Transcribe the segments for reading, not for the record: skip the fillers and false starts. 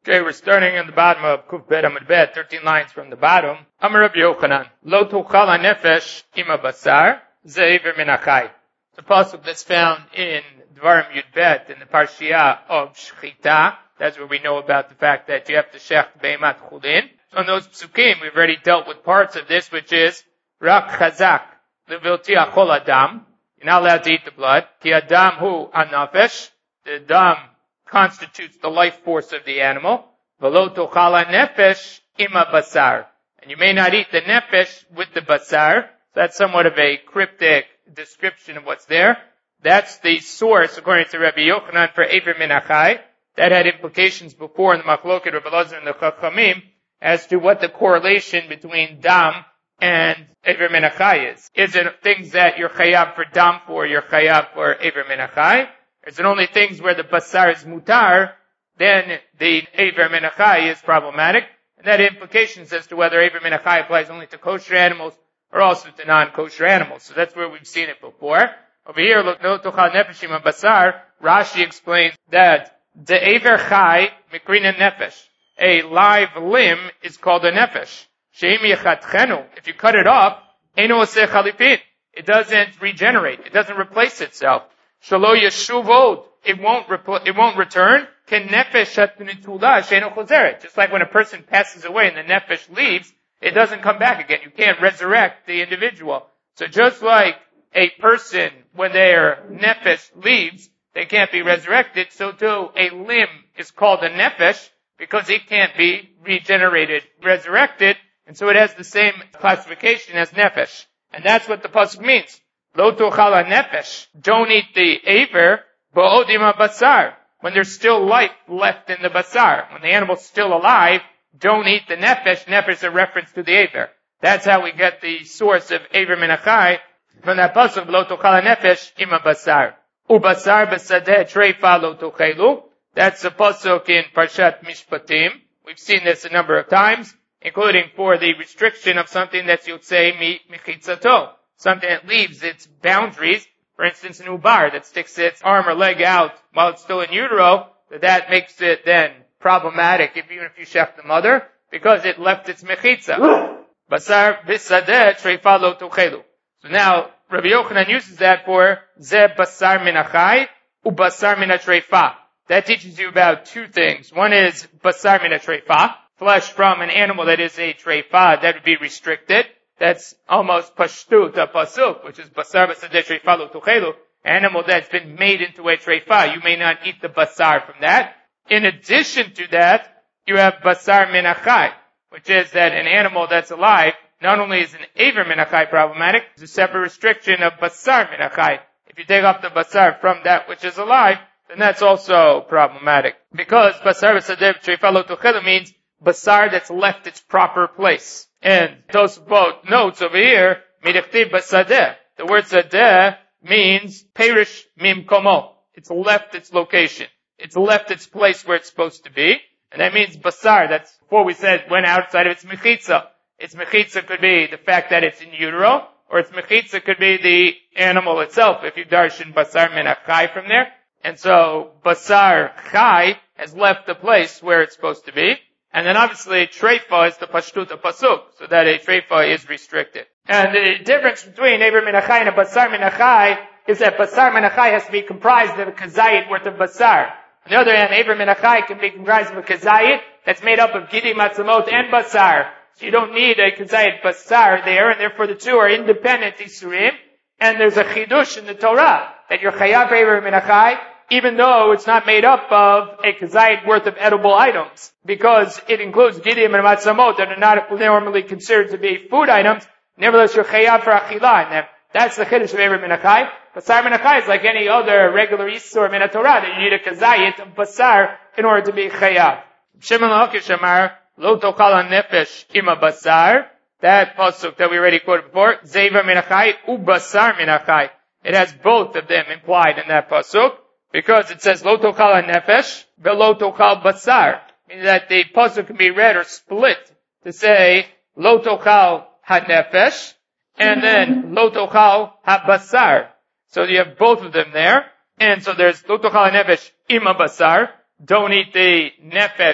Okay, we're starting in the bottom of Kuf Bet Amud Bet, 13 lines from the bottom. Amar Rabbi Yochanan, Lo tuchal hanefesh ima basar, ze'ever min achai. It's a pasuk that's found in Dvarim Yud Bet, in the Parshiah of Shechita. That's where we know about the fact that you have to shech beimat chulin. On those psukim, we've already dealt with parts of this, which is rak chazak levilti achol adam. You're not allowed to eat the blood. Ki adam hu anafesh. The dam constitutes the life force of the animal. V'lo tochal nefesh ima basar. And you may not eat the nefesh with the basar. That's somewhat of a cryptic description of what's there. That's the source, according to Rabbi Yochanan, for Ever Min Achai. That had implications before in the Machloket Rabbi Elazar and the Chachamim as to what the correlation between dam and Ever Min Achai is. Is it things that you're chayav for dam for, you're chayav for Ever Min Achai? Is it only things where the basar is mutar, then the Ever Min Achai is problematic? And that implications as to whether Ever Min Achai applies only to kosher animals or also to non-kosher animals. So that's where we've seen it before. Over here, look, no tochal nefesh ima basar, Rashi explains that the Ever Chai mikrina nefesh. A live limb is called a nefesh. Sheim yechatchenu. If you cut it off, eino oseh chalipin. It doesn't regenerate. It doesn't replace itself. Shalo yeshuv od. It won't return. Ken nefesh hatnitula sheino chozeret. Just like when a person passes away and the nefesh leaves, it doesn't come back again. You can't resurrect the individual. So just like a person, when their nefesh leaves, they can't be resurrected, so too a limb is called a nefesh because it can't be regenerated, resurrected, and so it has the same classification as nefesh. And that's what the pasuk means. Lo tuchal nefesh. Don't eat the aver, ba'odim basar. When there's still life left in the basar. When the animal's still alive, don't eat the nefesh. Nefesh is a reference to the aver. That's how we get the source of Ever Min Achai from that pasuk, Lo tuchal nefesh ima basar. Ubasar b'sadeh treifa lo tuchelu. That's a pasuk in Parshat Mishpatim. We've seen this a number of times, including for the restriction of something that's yotzei michitzato. Something that leaves its boundaries. For instance, an ubar that sticks its arm or leg out while it's still in utero, that makes it then problematic even if you shech the mother, because it left its mechitza. Basar b'sadeh treifa lo tuchelu. So now, Rabbi Yochanan uses that for Ze Basar Min Achai U Basar Min Treifa. That teaches you about two things. One is Basar Min Treifa, flesh from an animal that is a Treifa, that would be restricted. That's almost Pashtut, a Pasuk, which is Basar B'Sadeh Treifa Lo Tuchelu, animal that's been made into a Treifa. You may not eat the Basar from that. In addition to that, you have Basar Min Achai, which is that an animal that's alive, not only is an Ever Min Achai problematic, there's a separate restriction of Basar Min Achai. If you take off the Basar from that which is alive, then that's also problematic. Because Basar B'Sadeh Treifa Lo Tuchelu means Basar that's left its proper place. And those both notes over here, Midechtiv Basadeh. The word Sadeh means Perish Mim Komo. It's left its location. It's left its place where it's supposed to be. And that means Basar, that's before we said went outside of its Mechitza. Its mechitza could be the fact that it's in utero, or its mechitza could be the animal itself, if you darshan basar min achai from there. And so, basar chai has left the place where it's supposed to be. And then obviously, treifa is the pashtut of pasuk, so that a treifa is restricted. And the difference between Ever Min Achai and a basar min achai is that basar min achai has to be comprised of a kazayit worth of basar. On the other hand, Ever Min Achai can be comprised of a kazayit that's made up of gidi, matzamot, and basar. So you don't need a kazayit basar there, and therefore the two are independent isurim. And there's a chidush in the Torah that you're chayav Ever Min Achai, even though it's not made up of a kazayit worth of edible items, because it includes gidim and matzamot that are not normally considered to be food items. Nevertheless, you're chayav for achila in them. That's the chiddush of Ever Min Achai. Basar Min Achai is like any other regular isur min Torah that you need a kazayit of basar in order to be chayav. Shimon HaLakish Amar Lo tochal nefesh ima basar. That pasuk that we already quoted before, Zever Min Achai u Basar Min Achai. It has both of them implied in that pasuk, because it says Lo tochal nefesh velo tochal basar, meaning that the pasuk can be read or split to say Lo tochal ha-nefesh and then Lo tochal ha-basar. So you have both of them there, and so there's Lo tochal nefesh ima basar. Don't eat the nefesh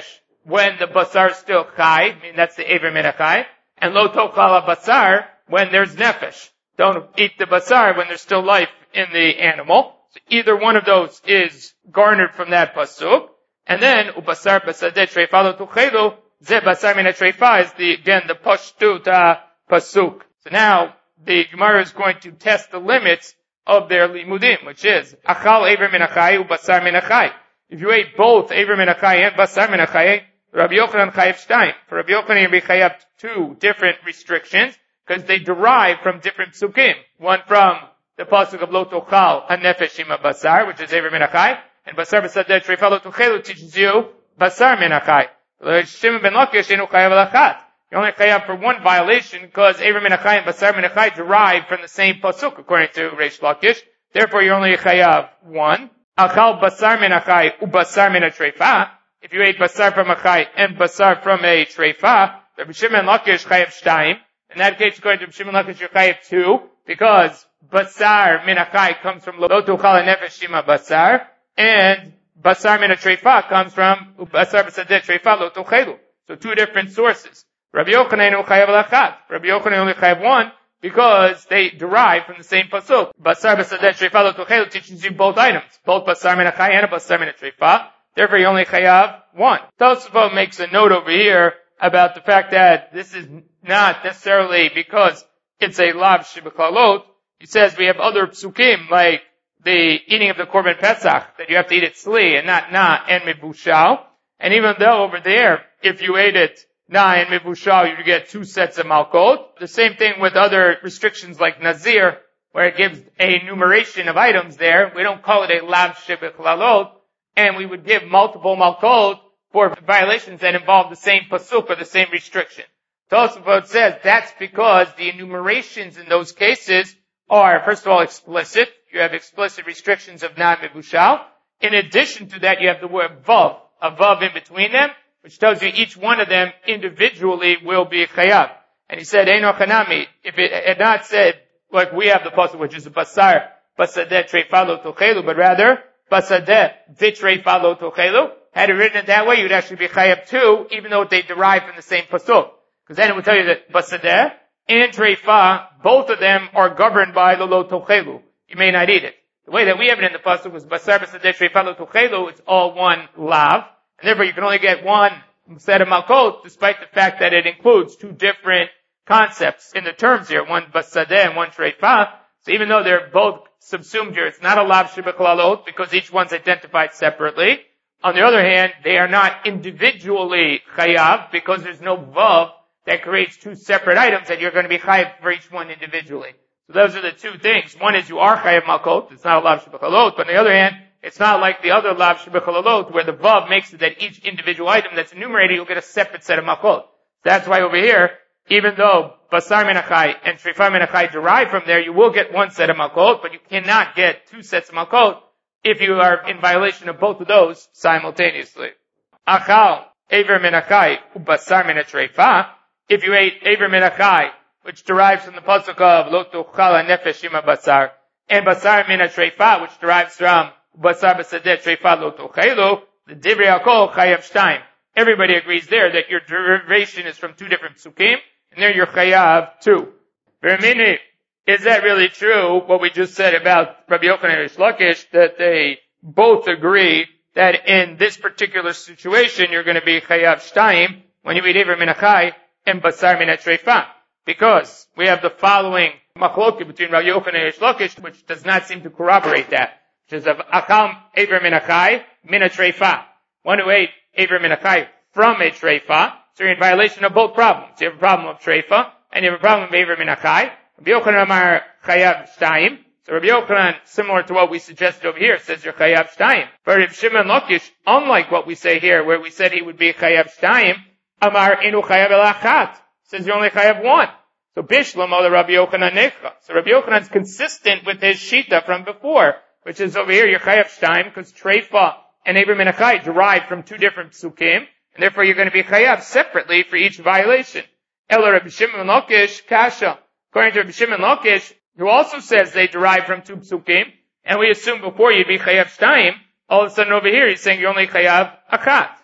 when the basar is still chai, I mean that's the Eiver min achai, and lo tochal basar when there's nefesh. Don't eat the basar when there's still life in the animal. So either one of those is garnered from that pasuk. And then, ubasar basadeh treifa lo tuchelu, ze basar min treifa is the pashtut pasuk. So now, the Gemara is going to test the limits of their limudim, which is, achal eiver min achai, ubasar min achai. If you ate both eiver min achai and basar min achai, Rabbi Yochanan chayav shtayim. For Rabbi Yochanan, you'll be chayav two different restrictions, because they derive from different psukim. One from the pasuk of lo tochal hanefesh ima basar, which is eiver min achai, and basar b'sadeh treifa lo tuchelu teaches you basar min achai. Shimon ben Lakish enu chayav alachat. You're only chayav for one violation because eiver min achai and basar min achai derive from the same pasuk, according to Reish Lakish. Therefore, you're only chayav one. Achal basar min achai ubasar min treifa. If you ate basar from achai and basar from a treifa, Rabbi Shimon Lakish chayav shtayim. In that case, according to Rabbi Shimon Lakish, you're chayav two, because basar min achai comes from lo tuchal nefesh ima basar, and basar min treifa comes from basar b'sadeh treifa lo tuchelu. So two different sources. Rabbi Yochanan enu chayav alachat. Rabbi Yochanan only chayav one, because they derive from the same pasuk. Basar b'sadeh treifa lo tuchelu teaches you both items, both basar min achai and basar min treifa. Therefore, you only chayav one. Tosafot makes a note over here about the fact that this is not necessarily because it's a lav shebeklalot. He says we have other psukim, like the eating of the korban pesach, that you have to eat it sli and not na and mibushal. And even though over there, if you ate it na and mibushal, you get two sets of malkot. The same thing with other restrictions like nazir, where it gives a numeration of items there. We don't call it a lav shebeklalot, and we would give multiple malkot for violations that involve the same pasuk or the same restriction. Tosafot says that's because the enumerations in those cases are, first of all, explicit. You have explicit restrictions of non-mebushal. In addition to that, you have the word vav, a vav in between them, which tells you each one of them individually will be chayav. And he said, Eino chanami, if it had not said, like we have the pasuk, which is a basar, basadeh treifa lo tochelu, but rather, basadeh vitreifa lo tochelu, had it written it that way, you'd actually be chayav two, even though they derive from the same pasuk. Because then it would tell you that basadeh and treifa, both of them are governed by the lo tochelu. You may not eat it. The way that we have it in the pasuk was basar basadeh treifa lo tochelu, it's all one lav, and therefore you can only get one set of malkot, despite the fact that it includes two different concepts in the terms here, one basadeh and one treifa. So even though they're both subsumed here, it's not a lav shebeklalot, because each one's identified separately. On the other hand, they are not individually chayav, because there's no vav that creates two separate items that you're going to be chayav for each one individually. So those are the two things. One is you are chayav malkot, it's not a lav shebeklalot, but on the other hand, it's not like the other lav shebeklalot, where the vav makes it that each individual item that's enumerated, you'll get a separate set of malkot. That's why over here, even though basar min achai and treifa min achai derive from there, you will get one set of malkot, but you cannot get two sets of malkot if you are in violation of both of those simultaneously. Achal, eiver min achai, ubasar min treifa. If you ate eiver min achai, which derives from the pasuk of lo tuchal nefesh ima basar, and basar min treifa, which derives from basar b'sadeh treifa lo tuchelu, the divrei hakol chayav shtayim. Everybody agrees there that your derivation is from two different psukim, and there you're chayav two. Vermini, is that really true, what we just said about Rabbi Yochanan and Reish Lakish, that they both agree that in this particular situation you're going to be chayav shtayim when you eat eiver min achai and basar min treifa? Because we have the following machloket between Rabbi Yochanan and Reish Lakish, which does not seem to corroborate that, which is of achal eiver min achai min treifa. One who ate eiver min achai from a treifa, so you're in violation of both problems. You have a problem of treifa, and you have a problem of eiver min achai. Rabbi Yochanan amar chayav shtayim. So Rabbi Yochanan, similar to what we suggested over here, says you're chayav shtayim. But Rabbi Shimon Lakish, unlike what we say here, where we said he would be chayav shtayim, amar inu chayav elachat, says you're only chayav one. So bishlam ala Rabbi Yochanan necha. So Rabbi Yochanan is consistent with his shita from before, which is over here you're chayav shtayim, because treifa and eiver min achai derive from two different psukim, and therefore you're going to be chayav separately for each violation. Ela Rabbi Shimon Lakish kasha. According to Rabbi Shimon Lakish, who also says they derive from two psukim, and we assume before you'd be chayav shtayim, all of a sudden over here he's saying you're only chayav achat.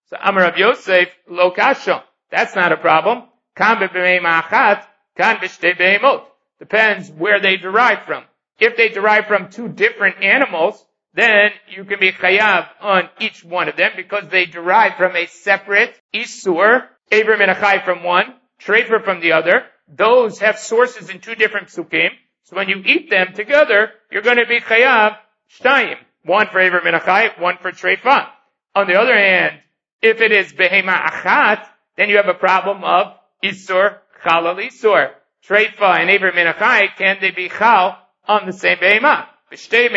So Amar Rav Yosef, lo kasha. That's not a problem. Kan b'beheima achat, kan b'shtei behemot. Depends where they derive from. If they derive from two different animals, then you can be chayav on each one of them because they derive from a separate isur, Aver min achai from one, Trefer from the other. Those have sources in two different psukim. So when you eat them together, you're going to be chayav shtayim. One for Aver min achai, one for Trefa. On the other hand, if it is behema achat, then you have a problem of isur, chalal isur. Trefa and Aver min achai, can they be chal on the same behema? If you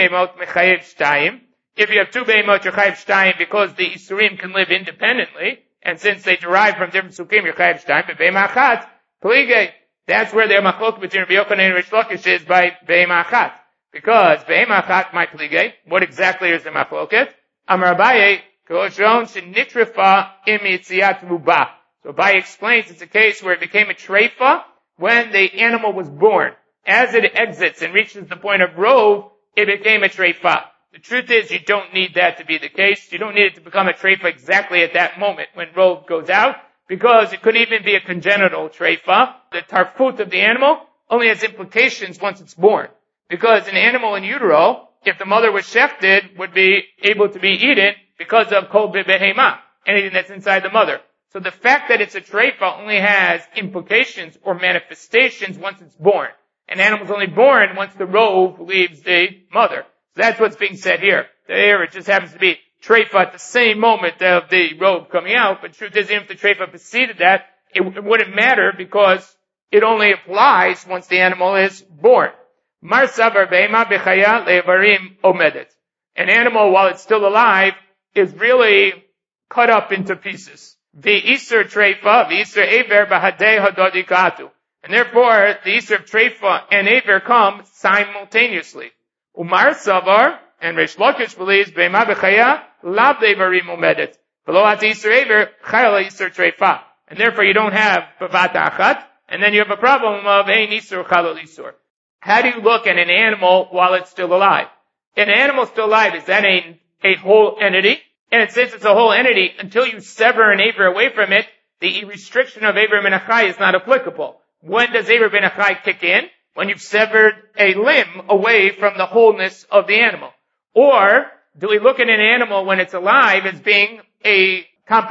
have two behemot, you're chayav shtayim because the isurim can live independently, and since they derive from different sukim, you're chayav shtayim. But behema achat, plige, that's where their machlok between Rabbi Yochanan and Rish Lakish is by behema achat. Because behema achat, my plige, what exactly is the machloket? Amar Abaye, koshon shenitrifa im yitziat ruba. So Abaye explains it's a case where it became a treifa when the animal was born. As it exits and reaches the point of rove, it became a treifa. The truth is, you don't need that to be the case. You don't need it to become a treifa exactly at that moment when rove goes out, because it could even be a congenital treifa. The tarfut of the animal only has implications once it's born. Because an animal in utero, if the mother was shechted, would be able to be eaten because of kol behema, anything that's inside the mother. So the fact that it's a treifa only has implications or manifestations once it's born. An animal's only born once the rove leaves the mother. So that's what's being said here. There it just happens to be treifa at the same moment of the rove coming out, but the truth is, even if the treifa preceded that, it wouldn't matter because it only applies once the animal is born. Mar savar behema bechaya le'avarim omedet. An animal, while it's still alive, is really cut up into pieces. V'isur treifa, v'isur ever b'hadei hadodikatu. And therefore, the Isur of Treifa and Aver come simultaneously. Umar Savar, and Rish Lakish believes, Be'ema b'chaya, lav devarim umedet. Below at Isur Aver, chayla Isur Treifa. And therefore you don't have Bavata Achat, and then you have a problem of Ein Isur Chalal Isur. How do you look at an animal while it's still alive? An animal still alive, is that a whole entity? And since it's a whole entity, until you sever an Aver away from it, the restriction of Aver min achai is not applicable. When does Aver min achai kick in? When you've severed a limb away from the wholeness of the animal. Or, do we look at an animal when it's alive as being a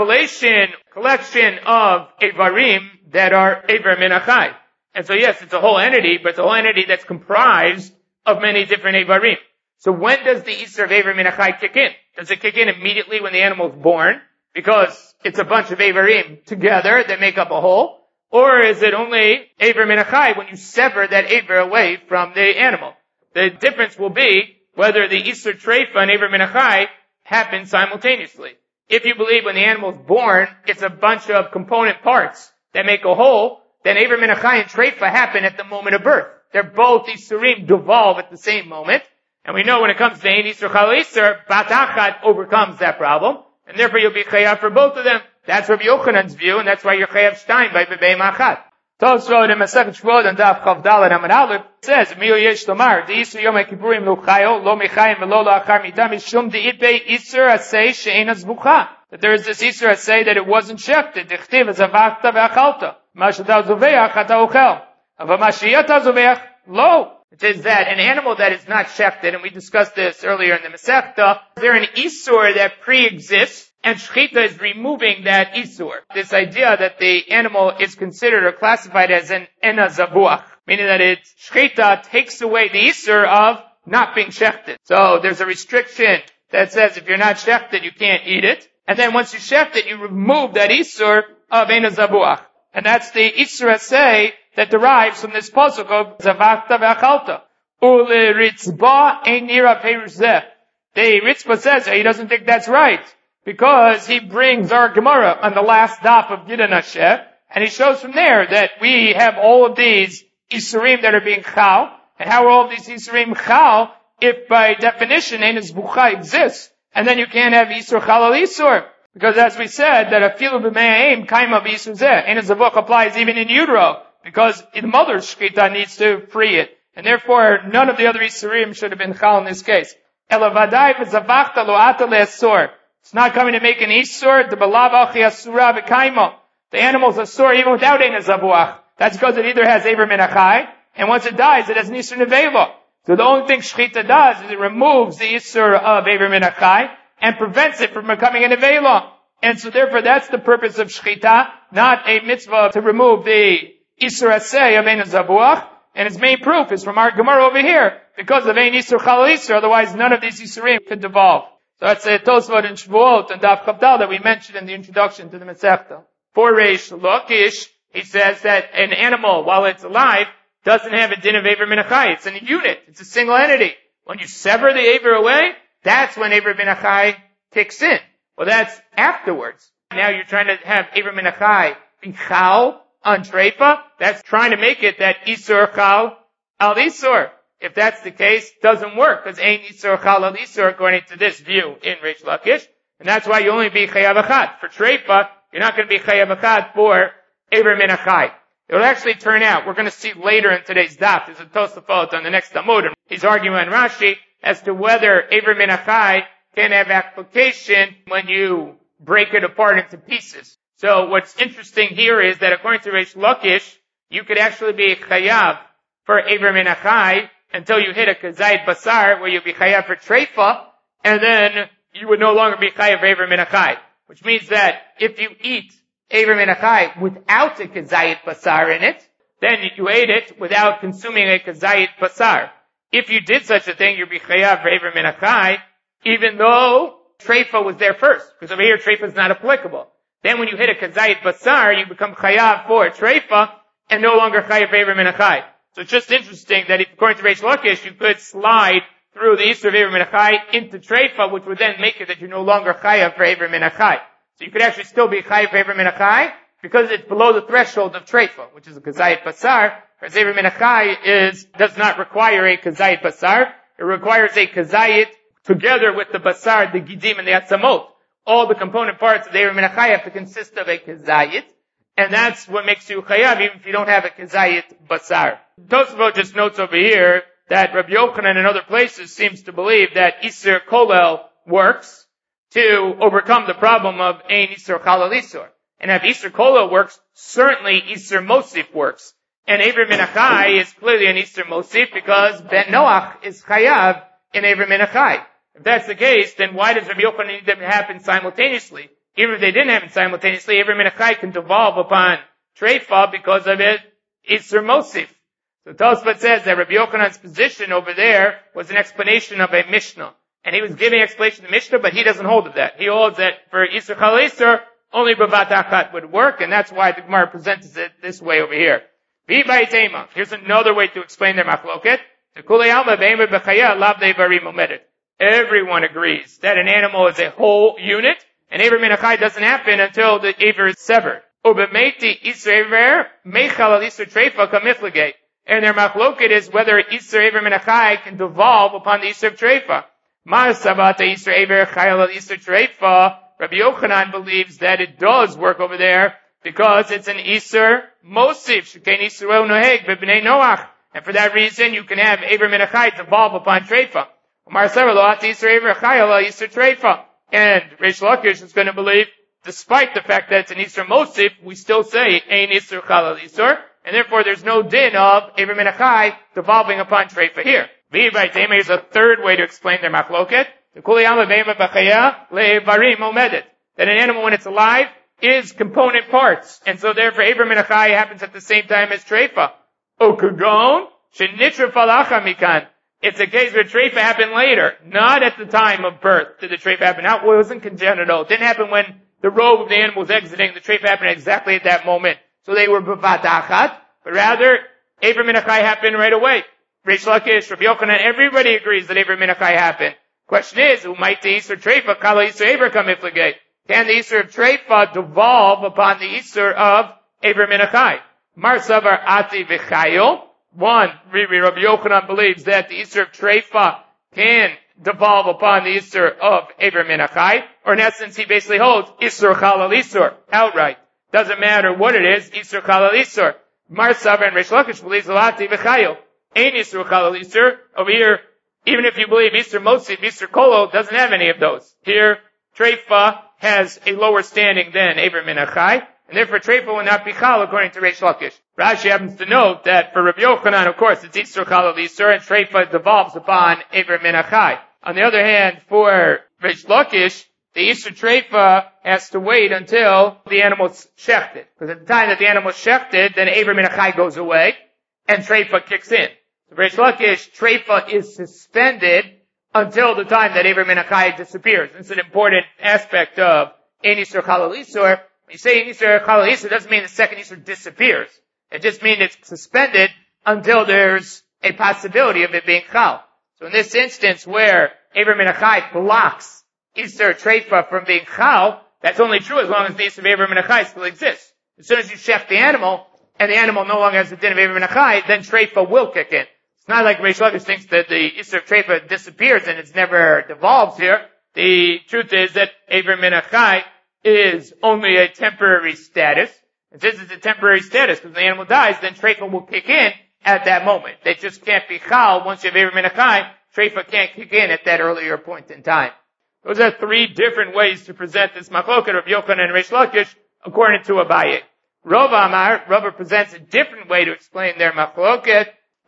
collection of Avarim that are Aver min achai? And so yes, it's a whole entity, but it's a whole entity that's comprised of many different Avarim. So when does the Isur of Aver min achai kick in? Does it kick in immediately when the animal is born? Because it's a bunch of Avarim together that make up a whole? Or is it only Aver min achai when you sever that Aver away from the animal? The difference will be whether the Isur Treifa and Aver min achai happen simultaneously. If you believe when the animal is born, it's a bunch of component parts that make a whole, then Aver min achai and Treifa happen at the moment of birth. They're both Isurim devolve at the same moment. And we know when it comes to Ein Isur Chal Isur, Bat Achat overcomes that problem. And therefore you'll be chayav for both of them. That's Rabbi Yochanan's view, and that's why you're chayav shtayim by bebeim achat. Tosfot in Masechet Shvot and Daf Chav Daled Amud Aleph says, "Mil yesh lomar the Isur Yom Kippurim lo chayo lo mechayim velo la'achar mitam mishum de'ipei Isur asay she'ein azbucha." That there is this Isur asay that it wasn't shechted. Dichtiv azavachta ve'achalta. Mashata zoveach ata ochel. Ava mashiyata zoveach lo. It is that an animal that is not shechted, and we discussed this earlier in the Masechta, is there an Isur that pre-exists, and Shechita is removing that Isur. This idea that the animal is considered or classified as an Ena Zabuach, meaning that Shechita takes away the Isur of not being shechted. So there's a restriction that says if you're not shechted, you can't eat it, and then once you shecht it, you remove that Isur of Ena Zabuach. And that's the Isur Asay that derives from this pasuk of Zavachta ve'achalta. Ule Ritzba ein nira perush zeh. The Ritzba says he doesn't think that's right, because he brings our Gemara on the last daf of Gidon Hashem, and he shows from there that we have all of these Isurim that are being chal, and how are all of these Isurim chal if by definition Ein Zbucha exists, and then you can't have Isur Chalal Isur. Because as we said, that afilu b'me'aim kaima b'Isur zeh. Ein Zbucha applies even in utero, because the mother's shchita needs to free it. And therefore, none of the other Isurim should have been chal in this case. Elavadai v'zavachta lo ata le'asor. It's not coming to make an Isur. The Balav Achi Asura B'Kaimo. The animal's Asur even without Ein Zabuach. That's because it either has Ever Min Achai, and once it dies, it has an Isur Nevela. So the only thing Shechita does is it removes the Isur of Ever Min Achai and prevents it from becoming a Nevela. And so therefore that's the purpose of Shechita, not a mitzvah to remove the Isur Aseh of Ein Zabuach. And its main proof is from our Gemara over here, because of Ein Isur Chalal Isur, otherwise none of these Isurim could devolve. So that's a Tosfot in Shavuot and Daf Chavdal that we mentioned in the introduction to the Masechta. For Reish Lakish, he says that an animal, while it's alive, doesn't have a din of Ever Min Achai. It's a unit. It's a single entity. When you sever the Ever away, that's when Ever Min Achai kicks in. Well, that's afterwards. Now you're trying to have Ever Min Achai be Chal on Treifa. That's trying to make it that Isur Chal Al Isur. If that's the case, it doesn't work, because Ein Isur Chal Al Isur according to this view in Reish Lakish. And that's why you only be Chayav Achad. For Treifa, you're not going to be Chayav Achad for Ever Min Achai. It will actually turn out, we're going to see later in today's daf, there's a Tosafot on the next Amud, and he's arguing in Rashi as to whether Ever Min Achai can have application when you break it apart into pieces. So what's interesting here is that according to Reish Lakish, you could actually be Chayav for Ever Min Achai until you hit a Kazayit Basar, where you'll be Chayav for Treifa, and then you would no longer be Chayav for Ever Min Achai. Which means that if you eat Ever Min Achai without a Kazayit Basar in it, then you ate it without consuming a Kazayit Basar. If you did such a thing, you'd be Chayav for Ever Min Achai, even though Treifa was there first. Because over here, Treifa is not applicable. Then when you hit a Kazayit Basar, you become Chayav for Treifa, and no longer Chayav for Ever Min Achai. So it's just interesting that if, according to Reish Lakish, you could slide through the Isur of Ever Min Achai into Treifa, which would then make it that you're no longer Chayav for Ever Min Achai. So you could actually still be Chayav for Ever Min Achai, because it's below the threshold of Treifa, which is a Kazayit Basar, whereas Ever Min Achai does not require a Kazayit Basar. It requires a Kazayit together with the Basar, the Gidim, and the Atzamot. All the component parts of the Ever Min Achai have to consist of a Kazayit, and that's what makes you Chayav, even if you don't have a Kazayit Basar. Tosafot just notes over here that Rabbi Yochanan in other places seems to believe that Isur Kolel works to overcome the problem of Ein Isur Chalal Isur. And if Isur Kolel works, certainly Isur Mosif works. And Ever Min Achai is clearly an Isur Mosif because Ben Noach is Chayav in Ever Min Achai. If that's the case, then why does Rabbi Yochanan need them to happen simultaneously? Even if they didn't happen simultaneously, Ever Min Achai can devolve upon Treifa because of it, Isur Mosif. So Tosfot says that Rabbi Yochanan's position over there was an explanation of a Mishnah. And he was giving explanation of the Mishnah, but he doesn't hold of that. He holds that for Isur Chal Isur, only Bavat Achat would work, and that's why the Gemara presents it this way over here. Here's another way to explain their machloket. Everyone agrees that an animal is a whole unit, and Ever Min Achai doesn't happen until the Ever is severed. And their machloket is whether Isur Ever Min Achai can devolve upon the Isur of Treifa. Rabbi Yochanan believes that it does work over there because it's an Isur Mosif. And for that reason, you can have Ever Min Achai devolve upon Treifa. And Reish Lakish is going to believe, despite the fact that it's an Isur Mosif, we still say Ein Isur Chalal Isur, and therefore there's no din of Ever Min Achai devolving upon Treifa here. Here's a third way to explain their machloket. That an animal when it's alive is component parts, and so therefore Ever Min Achai happens at the same time as Treifa. Okugon shenitra falacha mikan. It's a case where Treifa happened later, not at the time of birth did the Treifa happen. Now, it wasn't congenital. It didn't happen when the robe of the animal was exiting. The Treifa happened exactly at that moment. So they were b'vat achat, but rather, Ever Min Achai happened right away. Reish Lakish, Rabbi Yochanan, everybody agrees that Ever Min Achai happened. Question is, who might the Isur Treifa, kala Isur Ever come ifligate? Can the Isur of Treifa devolve upon the Isur of Ever Min Achai? Mar Savar Ati V'chayo. One, Rabbi Yochanan believes that the Isur of Treifa can devolve upon the Isur of Ever Min Achai, or in essence, he basically holds Isur Chalal Isur outright. Doesn't matter what it is, Isur Chalal Isur. Mar Savar and Reish Lakish believes Ati V'chayo. Ein Isur Chalal Isur. Over here, even if you believe Isur Mosif, Isur Kolo doesn't have any of those. Here, Treifa has a lower standing than Ever Min HaChai, and therefore Treifa will not be Chal according to Reish Lakish. Rashi happens to note that for Rabbi Yochanan, of course, it's Isur Chal al Isur, and Treifa devolves upon Ever Min HaChai. On the other hand, for Reish Lakish, the Isur Treifa has to wait until the animal's shechted. Because at the time that the animal's shechted, then Ever Min HaChai goes away, and Treifa kicks in. So for Reish Lakish, Treifa is suspended until the time that Ever Min HaChai disappears. It's an important aspect of Ein Isur Chal al Isur. When you say Ein Isur Chal al Isur, it doesn't mean the second Isur disappears. It just means it's suspended until there's a possibility of it being Chal. So in this instance where Ever Min HaChai blocks Isur Treifa from being Chal, that's only true as long as the Isur of Ever Min HaChai still exists. As soon as you shech the animal, and the animal no longer has the din of Ever Min HaChai, then Treifa will kick in. It's not like Reish Lakish thinks that the Isur of Treifa disappears and it's never devolves here. The truth is that Ever Min HaChai is only a temporary status. And since it's a temporary status, because the animal dies, then Treifa will kick in at that moment. They just can't be Chal. Once you have Ever Min HaChai, Treifa can't kick in at that earlier point in time. Those are three different ways to present this machloket of Yochanan and Reish Lakish according to Abaye. Rava presents a different way to explain their machloket.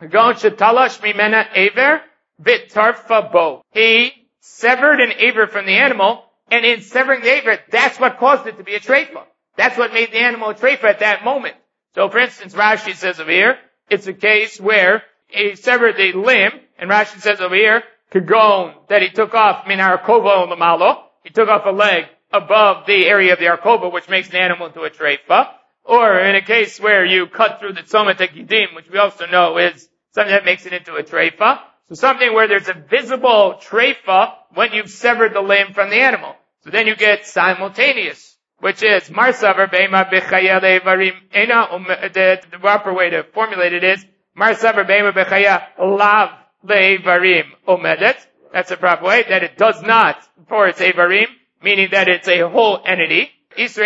He severed an aver from the animal, and in severing the aver, that's what caused it to be a treifa. That's what made the animal a treifa at that moment. So for instance, Rashi says over here, it's a case where he severed the limb, and Rashi says over here, kagon, that he took off min arkova lamalo, he took off a leg above the area of the arkova, which makes the animal into a treifa. Or in a case where you cut through the tzomet gidim, which we also know is something that makes it into a treifa. So something where there's a visible treifa when you've severed the limb from the animal. So then you get simultaneous, which is marsaver beima bechaya levarim ena. The proper way to formulate it is marsaver beima bechaya lav levarim omedet. That's the proper way, that it does not for its avarim, meaning that it's a whole entity. So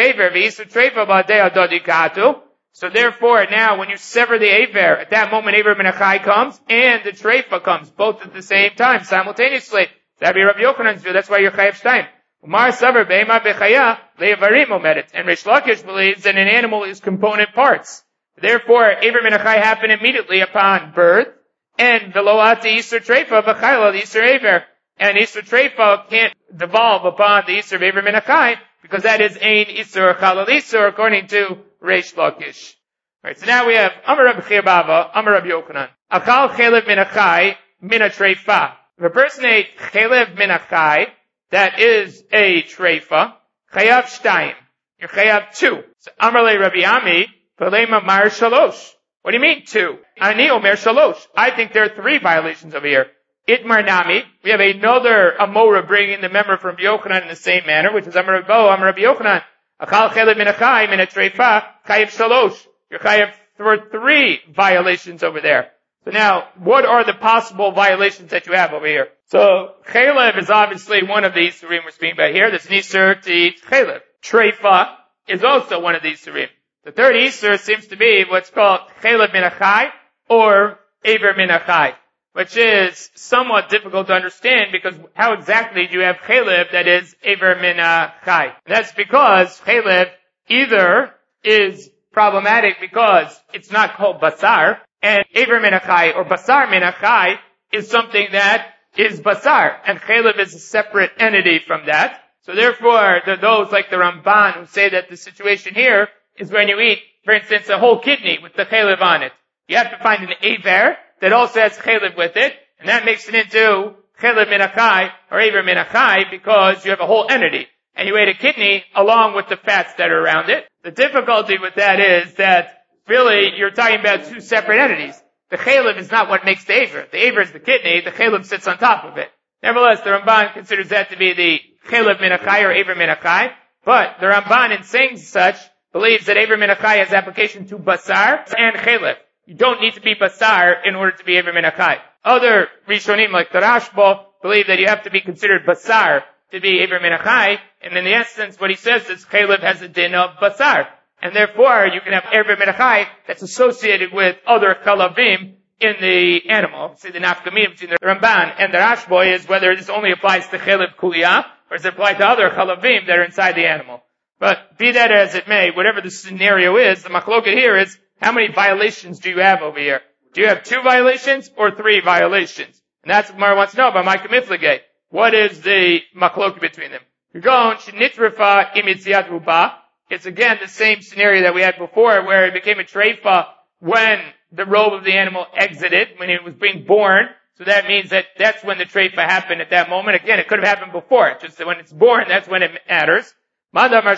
therefore, now when you sever the aver, at that moment Ever Min HaChai comes and the treifa comes, both at the same time, simultaneously. That'd be Rabbi Yochanan's view. That's why you're chayav shtayim. Umar saver beima bechaya le'avarim omedet. And Reish Lakish believes that an animal is component parts. Therefore, Ever Min HaChai happened immediately upon birth, and veloati Isur treifa v'chayla the Isur aver. And Isur treifa can't devolve upon the Isur of Ever Min HaChai, because that is Ein Isur Chal al Isur according to Reish Lakish. Alright, so now we have Amar Rabbi Chia Bava, Amar Rabbi Yochanan. Achal Chelev Min HaChai Min HaTreifa. If a person ate Chelev Min HaChai, that is a Treifa, Chayav Shtayim. You're Chayav 2. So Amar Le Rabbi Ami, V'leima Mar Shalosh. What do you mean 2? Ani Omer Shalosh. I think there are 3 violations over here. Itmar Nami, we have another Amora bringing the member from Yochanan in the same manner, which is Amar Rabbi Bo, Amar Rabbi Yochanan. Achal Chelev Min HaChai Min HaTreifa, Chayav Shalosh. You're Chayav for 3 violations over there. So now, what are the possible violations that you have over here? So, Chelev is obviously one of these Isurim we're speaking about here. There's an Isur to eat Chelev. Treifa is also one of these Isurim. The third Isur seems to be what's called Chelev Min HaChai or Ever Min HaChai, which is somewhat difficult to understand because how exactly do you have Chelev that is Ever Min HaChai? That's because Chelev either is problematic because it's not called Basar, and Ever Min HaChai or Basar Min HaChai is something that is Basar, and Chelev is a separate entity from that. So therefore, there are those like the Ramban who say that the situation here is when you eat, for instance, a whole kidney with the Chelev on it. You have to find an Aver that also has Chelev with it, and that makes it into Chelev Min HaChai or Ever Min HaChai because you have a whole entity. And you ate a kidney along with the fats that are around it. The difficulty with that is that really you're talking about 2 separate entities. The Chelev is not what makes the Aver. The Aver is the kidney, the Chelev sits on top of it. Nevertheless, the Ramban considers that to be the Chelev Min HaChai or Ever Min HaChai, but the Ramban in saying such believes that Ever Min HaChai has application to Basar and Chelev. You don't need to be Basar in order to be Ever Min HaChai. Other Rishonim like the Rashba believe that you have to be considered Basar to be Ever Min HaChai, and in the essence what he says is Chelev has a din of Basar. And therefore you can have Ever Min HaChai that's associated with other Chalavim in the animal. See the nafkamim between the Ramban and the Rashba is whether this only applies to Chelev Kuliyah or is it applied to other chalavim that are inside the animal? But be that as it may, whatever the scenario is, the machloket here is, how many violations do you have over here? Do you have 2 violations or 3 violations? And that's what Mara wants to know about Micah Mifligate. What is the machloket between them? It's again the same scenario that we had before, where it became a treifa when the robe of the animal exited, when it was being born. So that means that that's when the treifa happened at that moment. Again, it could have happened before. Just that when it's born, that's when it matters. One who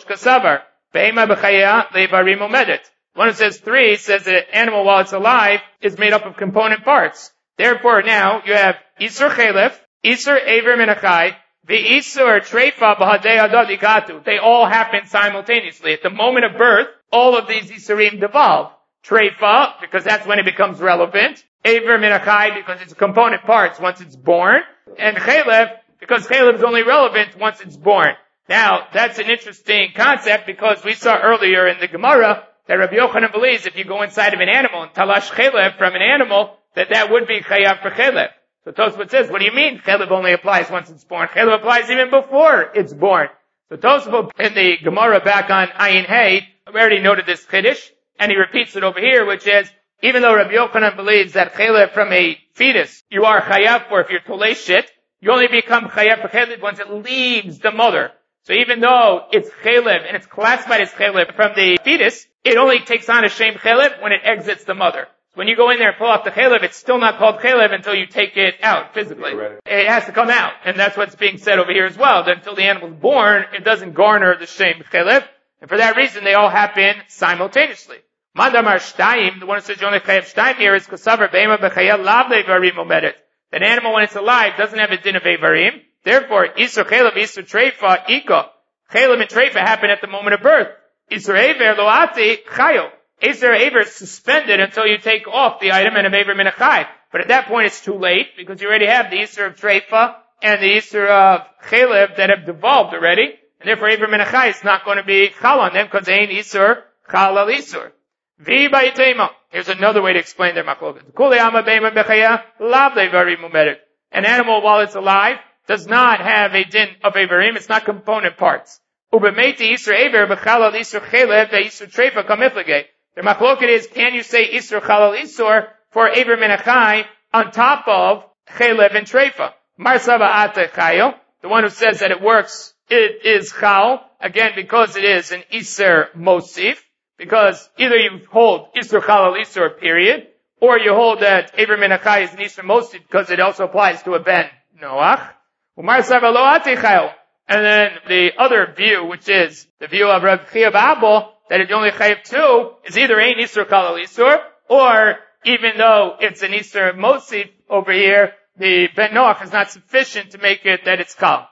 says 3 says that an animal while it's alive is made up of component parts. Therefore now you have Isur Chelef, Isur Aver Menachai, the Isur Treifa B'Hadei Hadad Ikatu. They all happen simultaneously. At the moment of birth, all of these Isurim devolve. Treifa, because that's when it becomes relevant. Aver Menachai, because it's component parts once it's born. And Chelef, because Chelef is only relevant once it's born. Now, that's an interesting concept because we saw earlier in the Gemara that Rabbi Yochanan believes if you go inside of an animal and talash Chelef from an animal, that would be chayav for Chelef. So Tosfot says, what do you mean Chelef only applies once it's born? Chelef applies even before it's born. So Tosfot in the Gemara back on Ayin Hey, we already noted this Chiddush, and he repeats it over here, which is, even though Rabbi Yochanan believes that Chelef from a fetus, you are chayav for if you're tolesh it, you only become chayav for Chelef once it leaves the mother. So even though it's Chelef and it's classified as Chelef from the fetus, it only takes on a shem Chelef when it exits the mother. When you go in there and pull off the Chelef, it's still not called Chelef until you take it out physically. It has to come out. And that's what's being said over here as well. That until the animal's born, it doesn't garner the same Chelef. And for that reason, they all happen simultaneously. Mandamar Shtayim, the one who says you only Chayav Shtayim here is Kosavar Be'ema B'Chayah Lav Le'Varim Omedet. An animal when it's alive doesn't have a din of Evarim. Therefore, Isur Chelef, Isur Treifa, Ika. Chelef and Treifa happen at the moment of birth. Isur Ever, Loati, Chayo. Isur Ever is suspended until you take off the item and of Ever Minachai. But at that point it's too late because you already have the Isur of Treifa and the Isur of Chelef that have devolved already. And therefore Ever Minachai is not going to be Chal on them because they ain't Isur, Chal al Isur. Vi Ba'itema. Here's another way to explain their machloket. Kuli Ama Be'ema B'Chayah, Lav Le'Varim Umedet. An animal while it's alive does not have a din of Evarim, it's not component parts. Ubemeti Isur Ever B'Chal al Isur Chelef Ve'Isur Treifa Kamiflage. The machloket is, can you say Isur Chal al Isur for Ever Menachai on top of Chelef and Treifa? Marsava Ate Chayo, the one who says that it works, it is Chal, again because it is an Isur Mosif, because either you hold Isur Chal al Isur period, or you hold that Ever Menachai is an Isur Mosif because it also applies to a Ben Noach. Marsava Lo Ate Chayo. And then the other view, which is the view of Rav Chia Babel, that it only chayav 2 is either ain't Isur Chal al Isur, or even though it's an Isur Mosif over here, the Ben Noach is not sufficient to make it that it's Chal.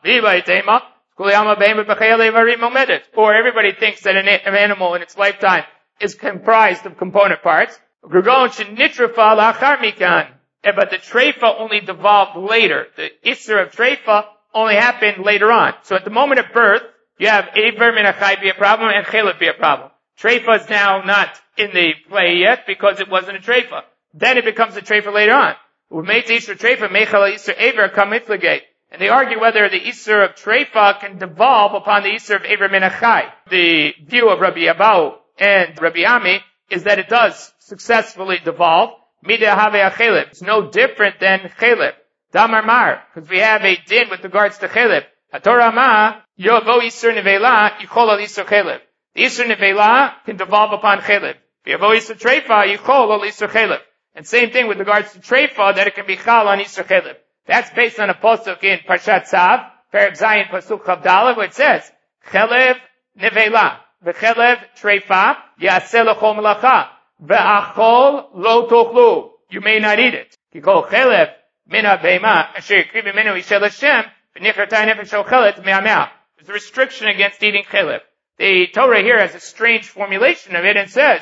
Or everybody thinks that an animal in its lifetime is comprised of component parts. But the Treifa only devolved later. The Isur of Treifa only happened later on. So at the moment of birth, you have Ever Menachai be a problem and Chelef be a problem. Treifa is now not in the play yet because it wasn't a Treifa. Then it becomes a Treifa later on. And they argue whether the Isur of Treifa can devolve upon the Isur of Ever Menachai. The view of Rabbi Abau and Rabbi Ami is that it does successfully devolve. It's no different than Chelef. Damar Mar, because we have a din with regards to Chelef. HaTorah Ma, Yovo Isur Nevela, Yichol al Isur Chelef. The Isur Nevela can devolve upon Chelef. Yovo Isur Treifa, Yichol al Isur Chelef. And same thing with regards to Treifa, that it can be Chal on Isur Chelef. That's based on a pasuk in Parshat Tzav, Perek Zayin Pasuk Chav Daled, where it says, Chelef Nevela, V'Chelef Treifa, Yaseh L'chol Melacha, V'Achol Lo Tochlu. You may not eat it. Kikol Chelef, Mina Beima, Asher Yikriv Minu Yishel Hashem, There's a restriction against eating chelef. The Torah here has a strange formulation of it and says,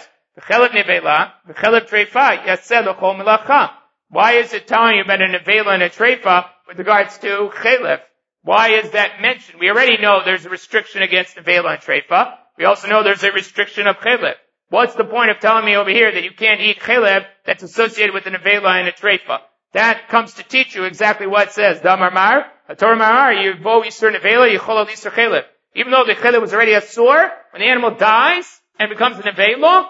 why is it telling you about a nevela and a treifa with regards to chelef? Why is that mentioned? We already know there's a restriction against nevela and treifa. We also know there's a restriction of chelef. What's the point of telling me over here that you can't eat chelef that's associated with a nevela and a treifa? That comes to teach you exactly what it says. Damar Mar, Torah Ma'ar, Yivo Isur Nevela, Yichol Al Isur Chelev. Even though the Chelev was already a sur, when the animal dies and becomes a Nevela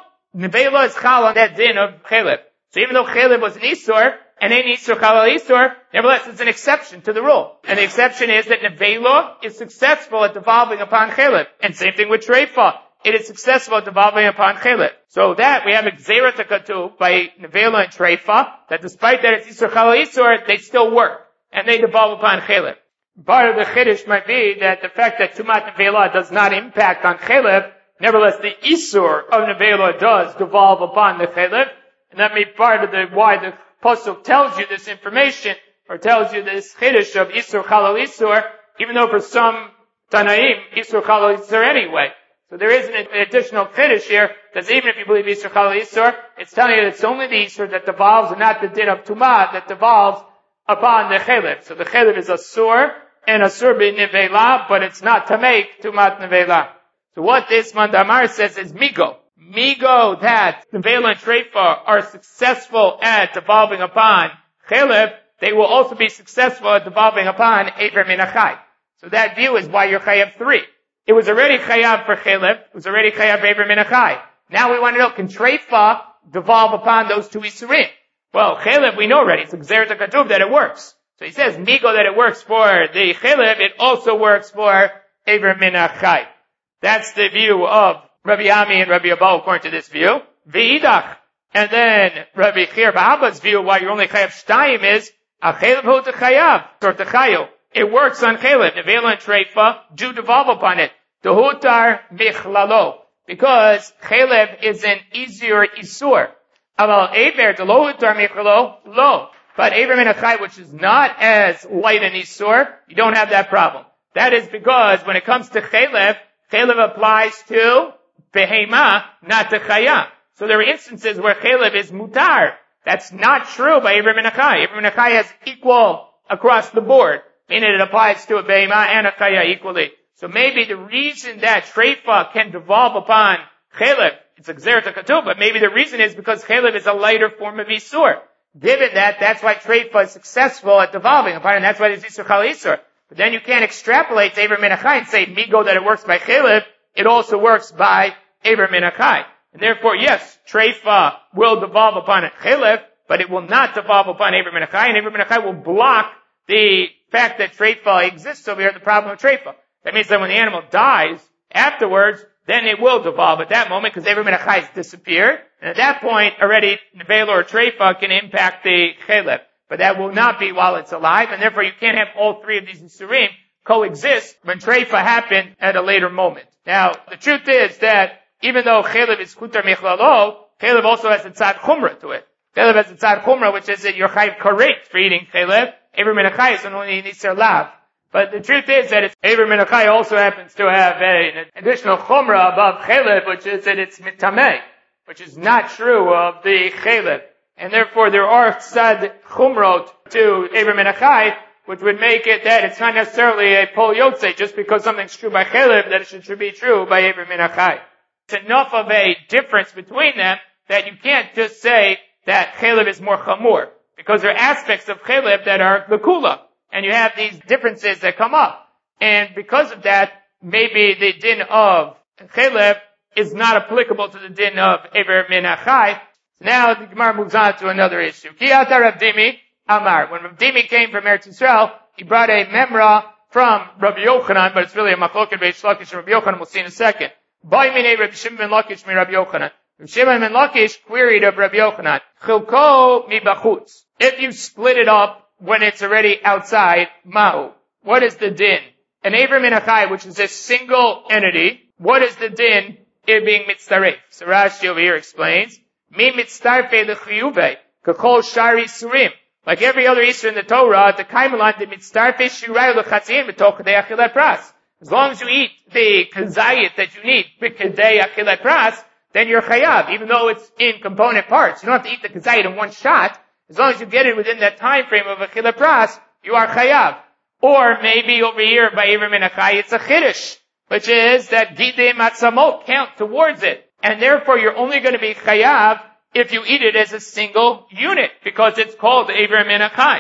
is Chal on that din of Chelev. So even though Chelev was an Isur, and Ein Isur Chal Al Isur, nevertheless it's an exception to the rule. And the exception is that Nevela is successful at devolving upon Chelev. And same thing with Treifa. It is successful at devolving upon Chelev. So that we have a Gzeira Takatuv by Nevela and Treifa, that despite that it's Isur Chal Al Isur, they still work. And they devolve upon Chelev. Part of the Chiddush might be that the fact that Tumat Nevela does not impact on Chelev, nevertheless the Isur of Nevela does devolve upon the Chelev. And that may be part of why the Pasuk tells you this information, or tells you this Chiddush of Isur Chal Al Isur, even though for some Tanaim, Isur Chal Al Isur anyway. So there is an additional Chiddush here, that even if you believe Isur Chal Al Isur, it's telling you that it's only the Isur that devolves and not the din of Tumah that devolves upon the Chelev. So the Chelev is a sur, and a sur b'nevela, but it's not to make Tumat Nevela. So what this Mandamar says is Migo. Migo that Nevela and Treifa are successful at devolving upon Chelev, they will also be successful at devolving upon Eiver Min HaChai. So that view is why you're Chayav 3. It was already Chayav for Chelev, it was already Chayav for Eiver Min HaChai. Now we want to know, can Treifa devolve upon those two Isurim? Well, Chelev we know already, it's a Gzeira Takatuv that it works. So he says, Migo that it works for the Chelev, it also works for Eiver Min HaChai. That's the view of Rabbi Ami and Rabbi Abba according to this view. V'idach. And then Rabbi Chir Ba'aba's view, why you're only Chayav Shtayim is, Chelev hu Techayav, or Techayu. It works on Chelev. Nevela and Treifa do devolve upon it. Dehutar Michlalo. Because Chelev is an easier Isur. Aval Eiver, Delohutar Michlalo, lo. But Eiver Min HaChai, which is not as light an Isur, you don't have that problem. That is because when it comes to Chelev, Chelev applies to Behema, not to Chaya. So there are instances where Chelev is mutar. That's not true by Eiver Min HaChai. Eiver Min HaChai has equal across the board, meaning it applies to a Behema and a Chaya equally. So maybe the reason that Treifa can devolve upon Chelev, it's a Gzeira Takatuv, but maybe the reason is because Chelev is a lighter form of Isur. Given that, that's why Treifa is successful at devolving upon it, and that's why it's Isur Chal Isur. But then you can't extrapolate to Eiver Min HaChai and say, Migo, that it works by Chelev, it also works by Eiver Min HaChai. And therefore, yes, Treifa will devolve upon a Chelev, but it will not devolve upon Eiver Min HaChai, and Eiver Min HaChai will block the fact that Treifa exists over here, the problem of Treifa. That means that when the animal dies, afterwards, then it will devolve at that moment, because Eiver Min HaChai has disappeared, and at that point, already, Nevela or Treifa can impact the Chelev. But that will not be while it's alive, and therefore you can't have all three of these Isurim coexist when Treifa happened at a later moment. Now, the truth is that even though Chelev is Kutar Michlalo, Chelev also has a Tzad Chumrah to it. Chelev has a Tzad Chumrah, which is that you're Chayiv Koreit for eating Chelev. Eiver Min HaChai is only Nisar Lav. But the truth is that Eiver Min HaChai also happens to have an additional Chumrah above Chelev, which is that it's Mitameh, which is not true of the Chelev. And therefore there are Tzad Chumrot to Eiver Min HaChai, which would make it that it's not necessarily a Pol Yotze, just because something's true by Chelev, that it should be true by Eiver Min HaChai. It's enough of a difference between them that you can't just say that Chelev is more Chamur, because there are aspects of Chelev that are Lekula, and you have these differences that come up. And because of that, maybe the din of Chelev is not applicable to the din of Eiver Min HaChai. Now the Gemara moves on to another issue. Kiyata Rav Dimi Amar. When Rav Dimi came from Eretz Yisrael, he brought a memra from Rabbi Yochanan, but it's really a machloket Reish Lakish and Rabbi Yochanan. We'll see in a second. By minei Rabbi Shimon ben Lakish mi Rabbi Yochanan. Rabbi Shimon ben Lakish queried of Rabbi Yochanan. Chilko mi bachutz. If you split it up when it's already outside, ma'u. What is the din? An Eiver Min HaChai, which is a single entity, what is the din? It being mitzaref. So Rashi over here explains. Mi mitzarfe l'chiyuve, kachol shari surim. Like every other Isra in the Torah, the kaimelan de mitzarfe shirai l'chatzin b'toch kadei achilat pras. As long as you eat the kazayit that you need, b'kedei achilat pras, then you're chayav, even though it's in component parts. You don't have to eat the kazayit in one shot. As long as you get it within that time frame of achilat pras, you are chayav. Or maybe over here by Eiver Min HaChai, it's a chiddush, which is that gidei matzamot count towards it. And therefore you're only going to be chayav if you eat it as a single unit, because it's called Eiver Min HaChai.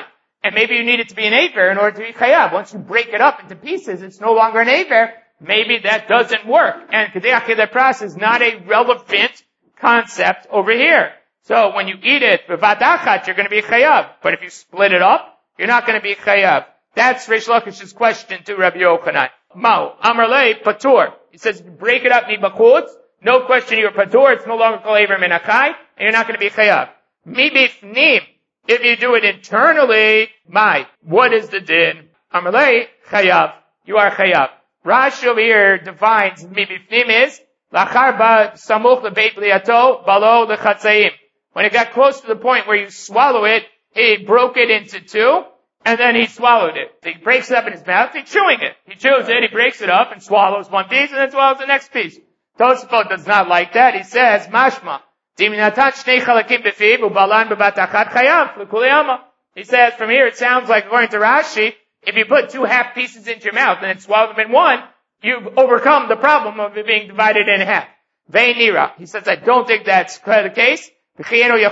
and maybe you need it to be an aver in order to be chayav. Once you break it up into pieces, it's no longer an aver. Maybe that doesn't work. And kedei achilas pras is not a relevant concept over here. So when you eat it, b'vat achat, you're going to be chayav. But if you split it up, you're not going to be chayav. That's Reish Lakish's question to Rabbi Yochanan. Mao, Amar lei, patur. He says, break it up, mibachutz. No question you're patur. It's no longer called aver min achai, and you're not going to be chayav. Mibifnim. If you do it internally, what is the din? Amar lei, chayav. You are chayav. Rashi over here defines mibifnim is lachar ba samuch lebeit liato balo lechatzaim. When it got close to the point where you swallow it, he broke it into two, and then he swallowed it. He breaks it up in his mouth, he's chewing it. He chews it, he breaks it up and swallows one piece, and then swallows the next piece. Tosafot does not like that. He says, mashma, diminatan shnei chalakim befiv ubalan bebat achat chayav l'kuli ama. He says, from here it sounds like, according to Rashi, if you put two half pieces into your mouth and then swallow them in one, you've overcome the problem of it being divided in half. Ve'nira. He says, I don't think that's the case. What's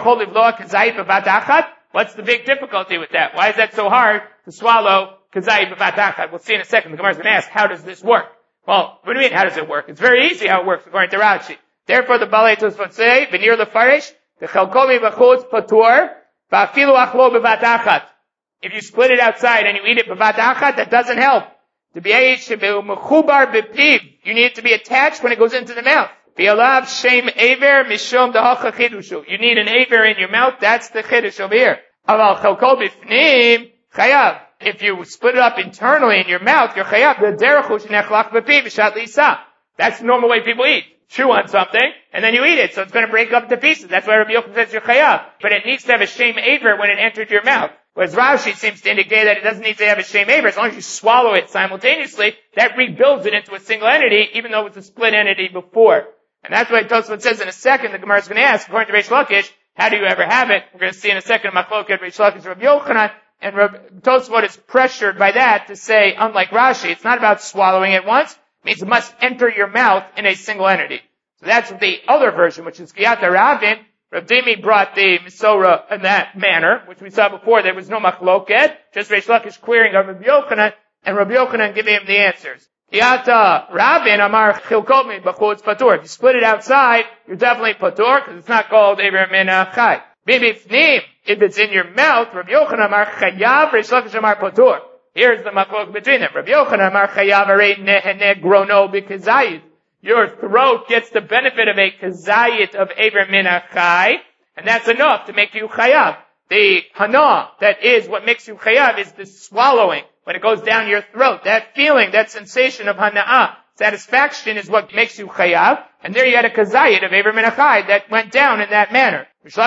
the big difficulty with that? Why is that so hard to swallow kazayit b'vat achat? We'll see in a second. The Gemara is going to ask, how does this work? Well, what do you mean, how does it work? It's very easy how it works according to Rashi. Therefore, the Balei Tosfot say, v'nir lefarish, v'chalkomi v'chutz patur, v'afilu achlo b'vat achat. If you split it outside and you eat it b'vat achat, that doesn't help. To be mechubar b'piv, you need it to be attached when it goes into the mouth. V'alav shem aver mishom dahacha chidushu. You need an aver in your mouth, that's the chidush over here. Aval chalko b'fnim chayav. If you split it up internally in your mouth, you're chayav. The derechu shenechlach b'piv v'shat lisa. That's the normal way people eat. Chew on something, and then you eat it, so it's going to break up into pieces. That's why Rabbi Yochanan says you're chayav. But it needs to have a shem aver when it entered your mouth. Whereas Rashi seems to indicate that it doesn't need to have a shem aver. As long as you swallow it simultaneously, that rebuilds it into a single entity, even though it was a split entity before. And that's why Tosfot says in a second, the Gemara is going to ask, according to Reish Lakish, how do you ever have it? We're going to see in a second, Machloket, Reish Lakish, Rabbi Yochanan, and Tosfot is pressured by that to say, unlike Rashi, it's not about swallowing it once, it means it must enter your mouth in a single entity. So that's the other version, which is Kiyata Ravin. Rav Dimi brought the Misora in that manner, which we saw before. There was no Machloket, just Reish Lakish querying of Rabbi Yochanan, and Rabbi Yochanan giving him the answers. Kiyata Ravin Amar Chilkomi B'chutz Patur. If you split it outside, you're definitely Patur, because it's not called Aver Min Achai. B'mifnim, if it's in your mouth, Rabbi Yochanan Amar Chayav, Reish Lakish Amar Patur. Here's the machlok between them. Rabbi Yochanan Amar Chayav Arei Nehene Grono B'Kazayit. Your throat gets the benefit of a kazayit of Aver Min Achai, and that's enough to make you chayav. The hana, that is what makes you chayav, is the swallowing. When it goes down your throat, that feeling, that sensation of hana'ah, satisfaction is what makes you chayav, and there you had a kazayit of Aver Min Achai that went down in that manner.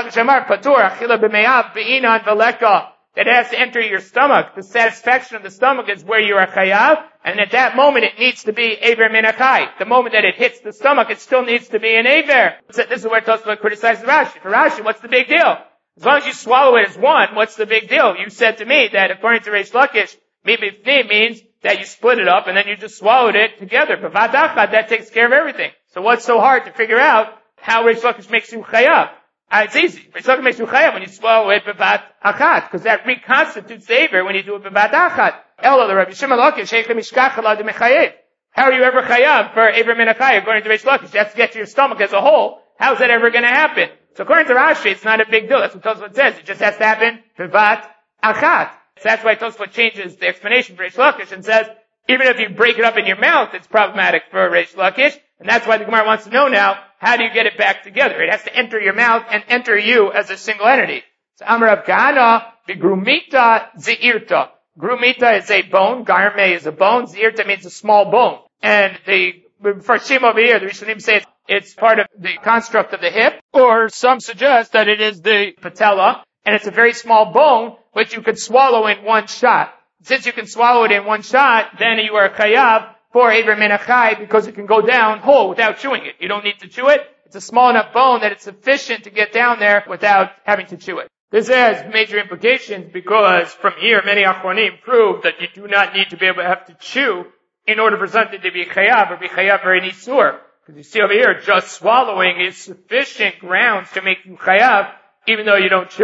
That has to enter your stomach. The satisfaction of the stomach is where you are chayav, and at that moment it needs to be Aver Min Achai. The moment that it hits the stomach, it still needs to be an aver. This is where Tosfot criticizes Rashi. For Rashi, what's the big deal? As long as you swallow it as one, what's the big deal? You said to me that according to Reish Lakish, mibifnim means that you split it up and then you just swallowed it together. But b'vat achat, that takes care of everything. So what's so hard to figure out how Reish Lakish makes you chayav? It's easy. Reish Lakish makes you chayav when you swallow it b'vat achat, because that reconstitutes the aver when you do it b'vat achat. Ela, the Rabbi Shimon Lakish, sheichem mishkach alad mechayev. How are you ever chayav for Aver Min Achai according to Reish Lakish? You have to get to your stomach as a whole. How's that ever going to happen? So according to Rashi, it's not a big deal. That's what Tosfot says. It just has to happen b'vat achat. So that's why Tosfot changes the explanation for Reish Lakish and says, even if you break it up in your mouth, it's problematic for Reish Lakish. And that's why the Gemara wants to know now, how do you get it back together? It has to enter your mouth and enter you as a single entity. So Amar Rav Kahana, Grumita Zeirta. Grumita is a bone, Garme is a bone, Zeirta means a small bone. And the Farshim over here, the Rishonim say it's part of the construct of the hip, or some suggest that it is the patella, and it's a very small bone, which you could swallow in one shot. Since you can swallow it in one shot, then you are chayav for Aver Min Achai, because it can go down whole without chewing it. You don't need to chew it. It's a small enough bone that it's sufficient to get down there without having to chew it. This has major implications because from here many Achronim prove that you do not need to be able to have to chew in order for something to be chayav or be chayav for an isur. Because you see over here, just swallowing is sufficient grounds to make you chayav even though you don't chew it.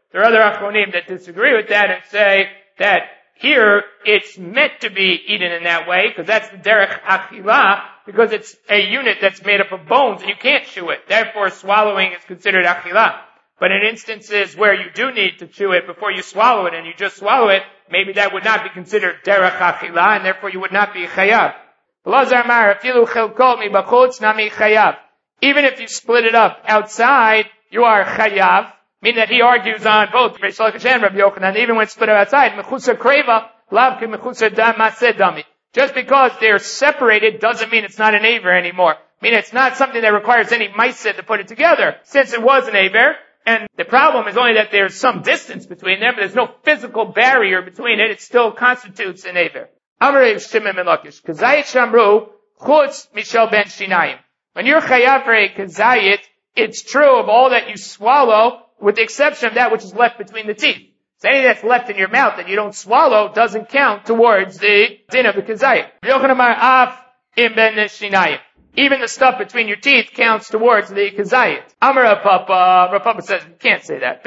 There are other achronim that disagree with that and say that here it's meant to be eaten in that way, because that's the derech achila, because it's a unit that's made up of bones and you can't chew it. Therefore, swallowing is considered achila. But in instances where you do need to chew it before you swallow it and you just swallow it, maybe that would not be considered derech achila, and therefore you would not be chayav. Even if you split it up outside, you are chayav, meaning that he argues on both Reish Lakish and Rabbi Yochanan, even when split up outside, mechusa kreva, lav ke mechusa maseh dami. Just because they're separated doesn't mean it's not an aver anymore. I mean, it's not something that requires any maaseh to put it together, since it was an aver, and the problem is only that there's some distance between them, but there's no physical barrier between it, it still constitutes an aver. Amar Shimon ben Lakish, kazayit shamru, chutz mishel ben shinayim. When you're chayav for a kazayit, it's true of all that you swallow, with the exception of that which is left between the teeth. So anything that's left in your mouth that you don't swallow doesn't count towards the din of the kazayit. Even the stuff between your teeth counts towards the kazayit. Amar Rav Papa says, you can't say that.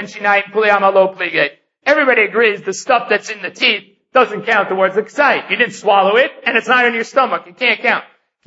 Everybody agrees the stuff that's in the teeth doesn't count towards the kazayit. You didn't swallow it, and it's not in your stomach. It can't count.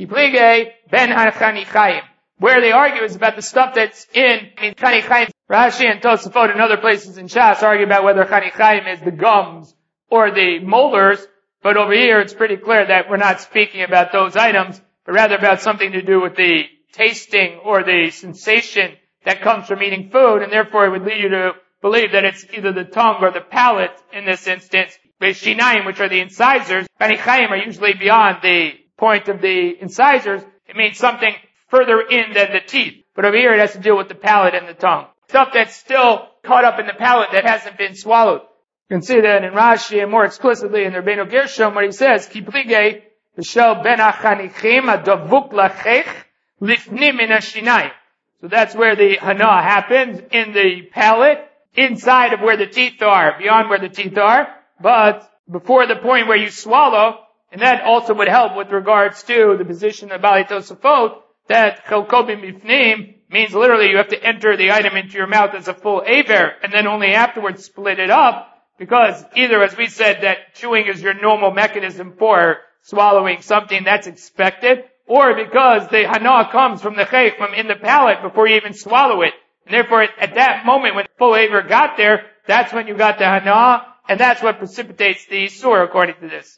Where they argue is about the stuff that's in chanichayim. Rashi and Tosafot and other places in Shas argue about whether chanichayim is the gums or the molars, but over here it's pretty clear that we're not speaking about those items, but rather about something to do with the tasting or the sensation that comes from eating food, and therefore it would lead you to believe that it's either the tongue or the palate in this instance. Shinayim, which are the incisors, chanichayim are usually beyond the point of the incisors. It means something further in than the teeth. But over here it has to do with the palate and the tongue. Stuff that's still caught up in the palate that hasn't been swallowed. You can see that in Rashi and more explicitly in the Rabbeinu Gershom where he says, Kiplige b'shel ben hachanichim adavuk lachech lifnim min hashinayim. So that's where the hana happens, in the palate, inside of where the teeth are, beyond where the teeth are, but before the point where you swallow, and that also would help with regards to the position of Bali Tosafot, that chelko b'mifnim means literally you have to enter the item into your mouth as a full aver, and then only afterwards split it up, because either, as we said, that chewing is your normal mechanism for swallowing something that's expected, or because the hana comes from the chayk, from in the palate, before you even swallow it. And therefore, at that moment when full aver got there, that's when you got the hana, and that's what precipitates the isur, according to this.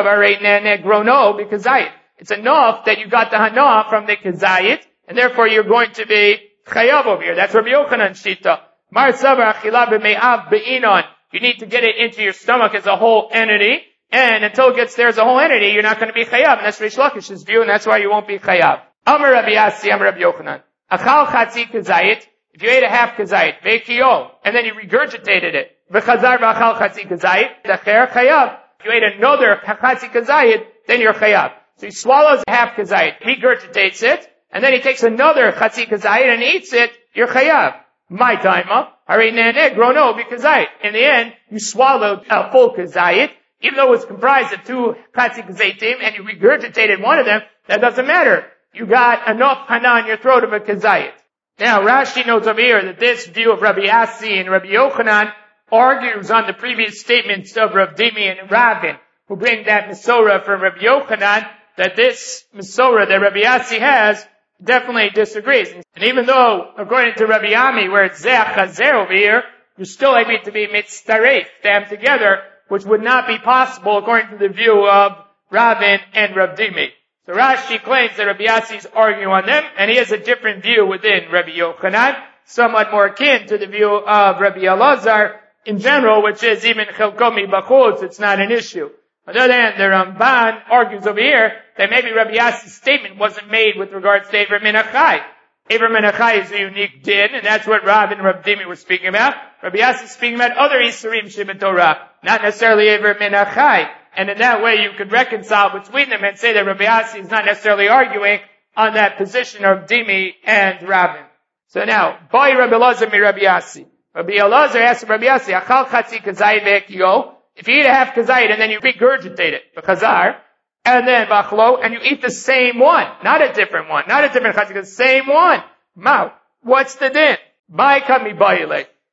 It's enough that you got the hana from the kazayit, and therefore you're going to be chayav over here. That's Rabbi Yochanan's shita. Mar savar achila b'me'av be'inon. You need to get it into your stomach as a whole entity, and until it gets there as a whole entity, you're not going to be chayav. And that's Reish Lakish's view, and that's why you won't be chayav. Amar Rabbi Yassi, Amar Rabbi Yochanan. Achal chatzi kazayit. If you ate a half kazayit, ve'kiyol, and then you regurgitated it, v'chazar v'achal chatzi kazayit, dacher chayav. If you ate another chatzi kazayit, then you're chayav. So he swallows half kazayit, regurgitates it, and then he takes another chatzi kazayit and eats it, you're chayav. My taima, hari ne'aneh grono b'kazayit. In the end, you swallowed a full kazayit, even though it was comprised of two chatzi kazayitim, and you regurgitated one of them, that doesn't matter. You got enough hana in your throat of a kazayit. Now, Rashi notes over here that this view of Rabbi Yassi and Rabbi Yochanan argues on the previous statements of Rav Dimi and Ravin, who bring that Mesorah from Rabbi Yochanan, that this Mesorah that Rabbi Yassi has definitely disagrees. And even though, according to Rabbi Ami, where it's Zeh Chazer over here, you're still able to be mitzaref, them together, which would not be possible according to the view of Ravin and Rav Dimi. So Rashi claims that Rabbi Yassi is arguing on them, and he has a different view within Rabbi Yochanan, somewhat more akin to the view of Rabbi Elazar in general, which is even chelkomi bachutz, it's not an issue. On the other hand, the Ramban argues over here that maybe Rabbi Yassi's statement wasn't made with regards to Ever Menachai. Ever Menachai is a unique din, and that's what Rav and Rav Dimi were speaking about. Rabbi Yassi is speaking about other Isurim Shebet Torah, not necessarily Ever Menachai. And in that way, you could reconcile between them and say that Rabbi Yassi is not necessarily arguing on that position of Dimi and Ravin. So now, Boi Rabbi Elazar mi Rabbi Yassi. Rabbi Elazar asked Rabbi Yassi, Achal chatzi kazayit ve'ekyo. If you eat a half kazayit and then you regurgitate it, b'chazar, and then b'achlo, and you eat the same one, not a different one, not a different chatzi, the same one. Mao, what's the din? Ba'ika mi ba'ile.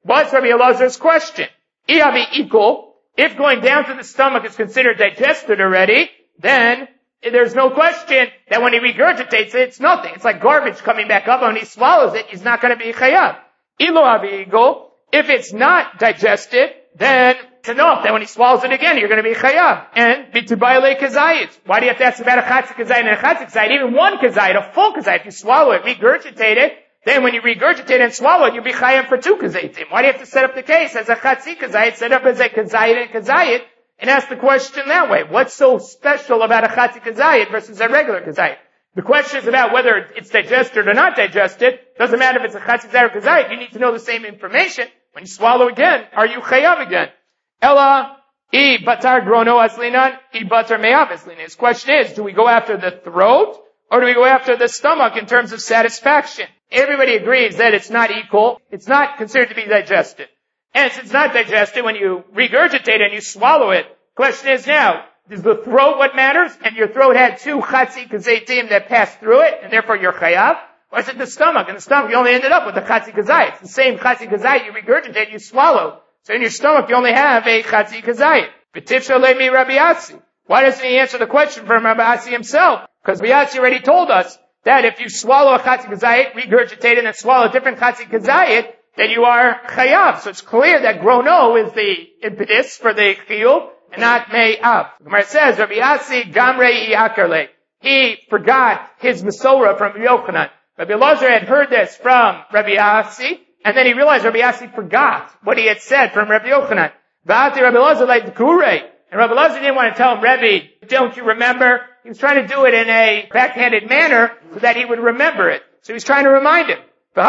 What's Rabbi Elazar's question? If going down to the stomach is considered digested already, then there's no question that when he regurgitates it, it's nothing. It's like garbage coming back up, and when he swallows it, he's not going to be chayav. If it's not digested, then it's enough that when he swallows it again, you're going to be chayav. And bitubayale kazayit. Why do you have to ask about a chatzik kazayit and a chatzik kazayit? Even one kazayit, a full kazayit, if you swallow it, regurgitate it, then when you regurgitate and swallow it, you'll be chayav for 2 kazayitim. Why do you have to set up the case as a chatzik kazayit, set up as a kazayit and kazayit, and ask the question that way? What's so special about a chatzik kazayit versus a regular kazayit? The question is about whether it's digested or not digested. Doesn't matter if it's a chatzik kazayit or kazayit. You need to know the same information. When you swallow again, are you chayav again? Ella, I batar grono aslinan, I batar me'av aslinan. His question is, do we go after the throat, or do we go after the stomach in terms of satisfaction? Everybody agrees that it's not equal. It's not considered to be digested. And since it's not digested, when you regurgitate and you swallow it, question is now, is the throat what matters? And your throat had 2 chatzik kazaytim that passed through it, and therefore you're chayav? Or is it the stomach? In the stomach you only ended up with the chatzik kazayit. It's the same chatzik kazayit you regurgitate, you swallow. So in your stomach you only have a chatzik kazayit. V'tifsha le'mi Rabbi Yassi. Why doesn't he answer the question from Rabbi Yassi himself? Because Rabbi Yassi already told us that if you swallow a chatzik kazayit, regurgitate it, and then swallow a different chatzik kazayit, then you are chayav. So it's clear that grono is the impetus for the chiyuv, and not me'av. The Gemara says, Rabbi Yassi gamrei iakarle. He forgot his Mesorah from Rabbi Yochanan. Rabbi Elazar had heard this from Rabbi Yassi, and then he realized Rabbi Yassi forgot what he had said from Rabbi Yochanan. V'ati Rabbi Elazar like kurei. And Rabbi Elazar didn't want to tell him, Rebbe, don't you remember? He was trying to do it in a backhanded manner so that he would remember it. So he was trying to remind him.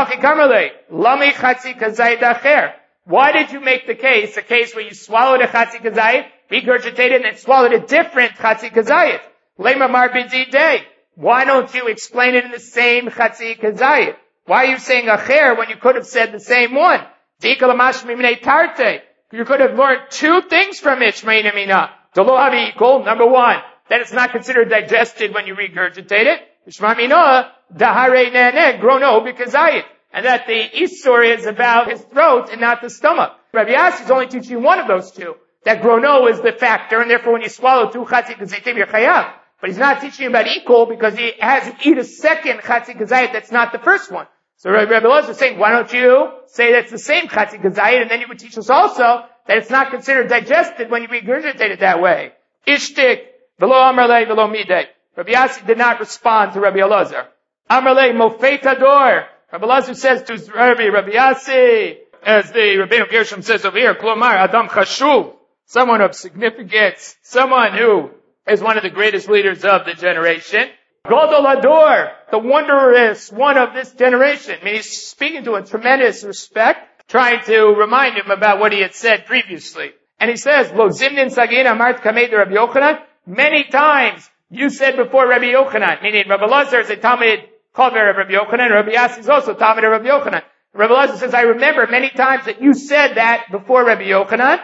Why did you make the case where you swallowed a chatzik kazayit, regurgitated, and then swallowed a different chatzik kazayit? Lema mar b'zidei. Why don't you explain it in the same chatzik kazayit? Why are you saying acher when you could have said the same one? You could have learned 2 things from it, Shmeina Mina. Number 1, that it's not considered digested when you regurgitate it. And that the Isur is about his throat and not the stomach. Rabbi Yassi is only teaching one of those 2. That grono is the factor, and therefore when you swallow 2 chatzik kazaytim, you're chayav. But he's not teaching about equal because he has to eat a second chatzik kazayit that's not the first one. So Rabbi Elazar is saying, why don't you say that's the same chatzik kazayit, and then you would teach us also that it's not considered digested when you regurgitate it that way. Ishtik, velo amarle, velo midei. Rabbi Yassi did not respond to Rabbi Elazar. Amarle mofei tador. Rabbi Elazar says to Rabbi Yassi, as the Rabbeinu Gershom says over here, klomar adam chashuv, someone of significance, someone who is one of the greatest leaders of the generation. Gadol Hador, the wondrous one of this generation. I mean, he's speaking to a tremendous respect, trying to remind him about what he had said previously. And he says, Lo zimnin sagin amart kamei Rabbi Yochanan. Many times you said before Rabbi Yochanan, meaning Rabbi Elazar is a Talmid Chaver of Rabbi Yochanan, Rabbi Yassi is also Talmid of Rabbi Yochanan. Rabbi Elazar says, I remember many times that you said that before Rabbi Yochanan.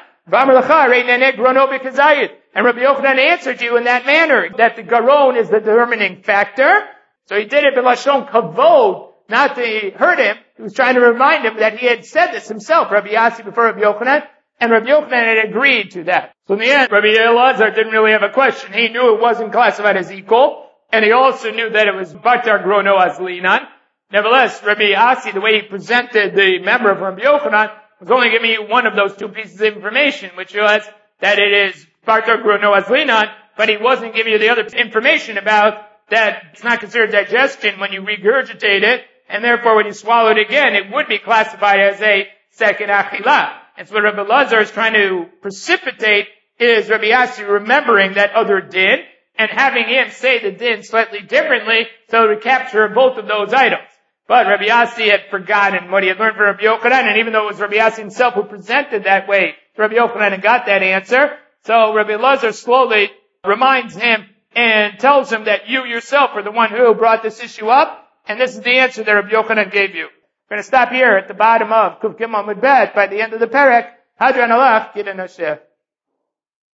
And Rabbi Yochanan answered you in that manner, that the garon is the determining factor. So he did it b'lashon kavod, not to hurt him. He was trying to remind him that he had said this himself, Rabbi Yassi before Rabbi Yochanan, and Rabbi Yochanan had agreed to that. So in the end, Rabbi Elazar didn't really have a question. He knew it wasn't classified as equal, and he also knew that it was batar grono aslinan. Nevertheless, Rabbi Yassi, the way he presented the member of Rabbi Yochanan, was only giving you one of those 2 pieces of information, which was that it is batar grono aslinan, but he wasn't giving you the other information about that it's not considered digestion when you regurgitate it, and therefore when you swallow it again, it would be classified as a second achila. And so what Rabbi Elazar is trying to precipitate is Rabbi Yassi remembering that other din, and having him say the din slightly differently, so to capture both of those items. But Rabbi Yassi had forgotten what he had learned from Rabbi Yochanan, and even though it was Rabbi Yassi himself who presented that way to Rabbi Yochanan and got that answer, so Rabbi Elazar slowly reminds him and tells him that you yourself are the one who brought this issue up, and this is the answer that Rabbi Yochanan gave you. We're going to stop here at the bottom of Kuf Gimel Amud Bet by the end of the Perek. Hadran Alach, Gideon Hashem.